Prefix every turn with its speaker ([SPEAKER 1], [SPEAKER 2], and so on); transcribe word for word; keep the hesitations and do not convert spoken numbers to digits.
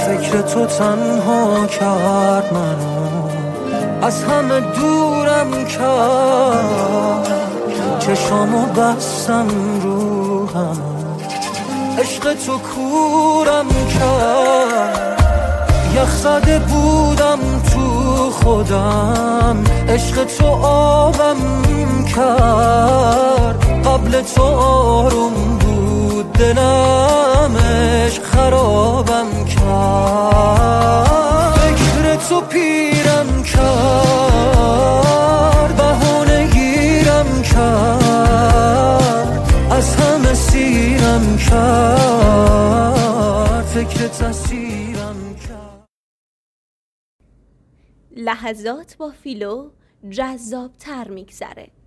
[SPEAKER 1] فکر تو تنها کرد منو، از همه دورم کرد، چشامو بستم رو هم، عشق تو کورم کرد، یخ زده بودم تو خودم، عشق تو آبم کرد، قبل تو آروم بود دلم، عشق خرابم کرد، فکر تو پیرم کرد، بهانه گیرم کرد، از همه سیرم کرد، فکر تسیرم کرد.
[SPEAKER 2] لحظات با فیلو جذاب تر میگذره.